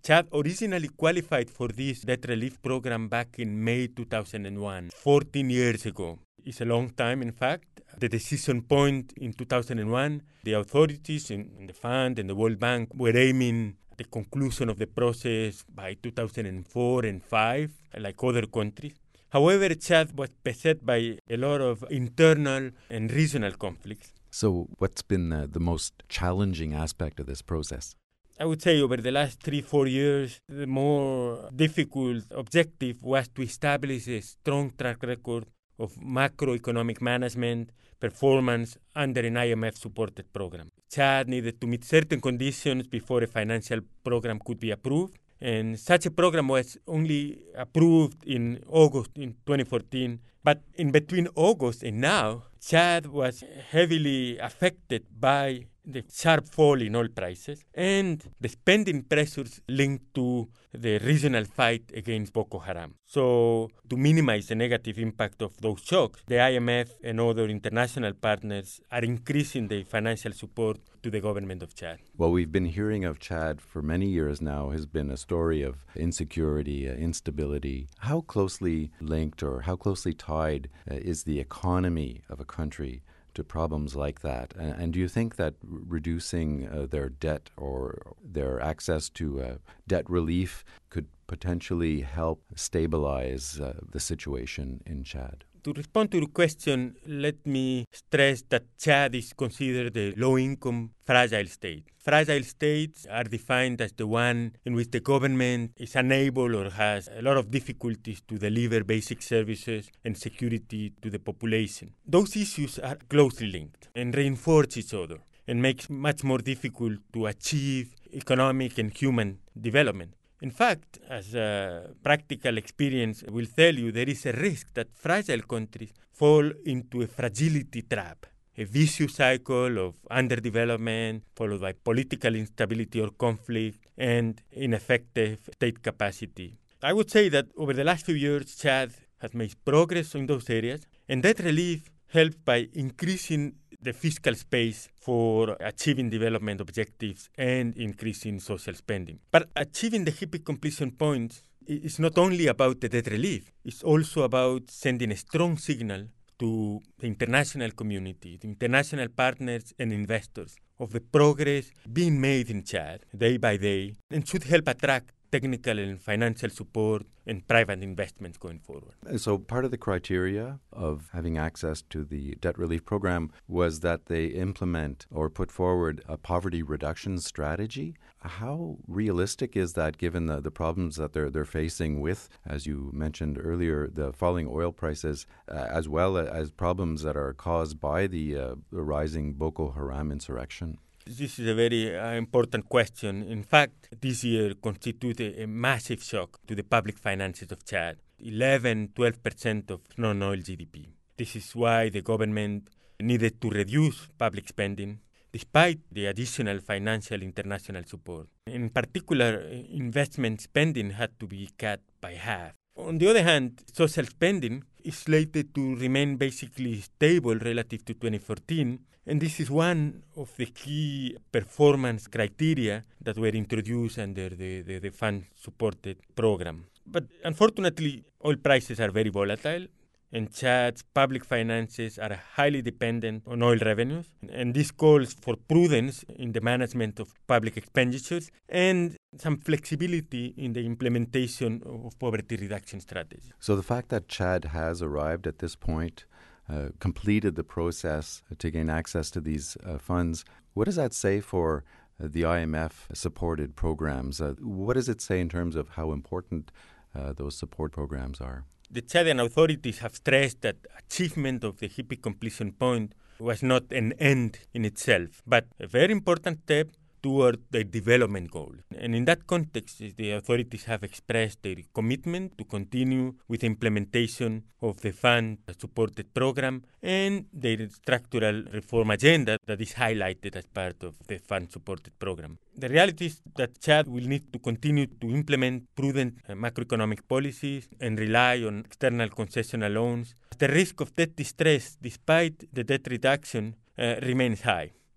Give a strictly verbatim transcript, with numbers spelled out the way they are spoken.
Chad originally qualified for this debt relief program back in May two thousand one, fourteen years ago. It's a long time, in fact. The decision point in two thousand one, the authorities in, in the fund and the World Bank were aiming at the conclusion of the process by two thousand four and five, like other countries. However, Chad was beset by a lot of internal and regional conflicts. So what's been uh, the most challenging aspect of this process? I would say over the last three, four years, the more difficult objective was to establish a strong track record of macroeconomic management performance under an I M F-supported program. Chad needed to meet certain conditions before a financial program could be approved, and such a program was only approved in August in twenty fourteen. But in between August and now, Chad was heavily affected by the sharp fall in oil prices and the spending pressures linked to the regional fight against Boko Haram. So, to minimize the negative impact of those shocks, the I M F and other international partners are increasing the financial support to the government of Chad. Well, we've been hearing of Chad for many years now. Has been a story of insecurity, uh, instability. How closely linked or how closely tied uh, is the economy of a country to problems like that? And, and do you think that r- reducing uh, their debt or their access to uh, debt relief could potentially help stabilize uh, the situation in Chad? To respond to your question, let me stress that Chad is considered a low-income, fragile state. Fragile states are defined as the one in which the government is unable or has a lot of difficulties to deliver basic services and security to the population. Those issues are closely linked and reinforce each other and make it much more difficult to achieve economic and human development. In fact, as a practical experience will tell you, there is a risk that fragile countries fall into a fragility trap, a vicious cycle of underdevelopment followed by political instability or conflict and ineffective state capacity. I would say that over the last few years, Chad has made progress in those areas, and that relief helped by increasing the fiscal space for achieving development objectives and increasing social spending. But achieving the HIPC completion points is not only about the debt relief, it's also about sending a strong signal to the international community, the international partners and investors of the progress being made in Chad day by day, and should help attract technical and financial support and private investments going forward. So part of the criteria of having access to the debt relief program was that they implement or put forward a poverty reduction strategy. How realistic is that given the, the problems that they're they're facing with, as you mentioned earlier, the falling oil prices, uh, as well as problems that are caused by the, uh, the rising Boko Haram insurrection? This is a very uh, important question. In fact, this year constituted a massive shock to the public finances of Chad, eleven to twelve percent of non-oil G D P. This is why the government needed to reduce public spending, despite the additional financial international support. In particular, investment spending had to be cut by half. On the other hand, social spending is slated to remain basically stable relative to twenty fourteen, and this is one of the key performance criteria that were introduced under the, the, the fund-supported program. But unfortunately, oil prices are very volatile, and Chad's public finances are highly dependent on oil revenues, and this calls for prudence in the management of public expenditures and some flexibility in the implementation of poverty reduction strategies. So the fact that Chad has arrived at this point, uh, completed the process to gain access to these uh, funds, what does that say for uh, the I M F-supported programs? Uh, what does it say in terms of how important uh, those support programs are? The Chadian authorities have stressed that achievement of the HIPC completion point was not an end in itself, but a very important step toward the development goal. And in that context, the authorities have expressed their commitment to continue with implementation of the fund-supported program and their structural reform agenda that is highlighted as part of the fund-supported program. The reality is that Chad will need to continue to implement prudent uh, macroeconomic policies and rely on external concessional loans. The risk of debt distress, despite the debt reduction, uh, remains high.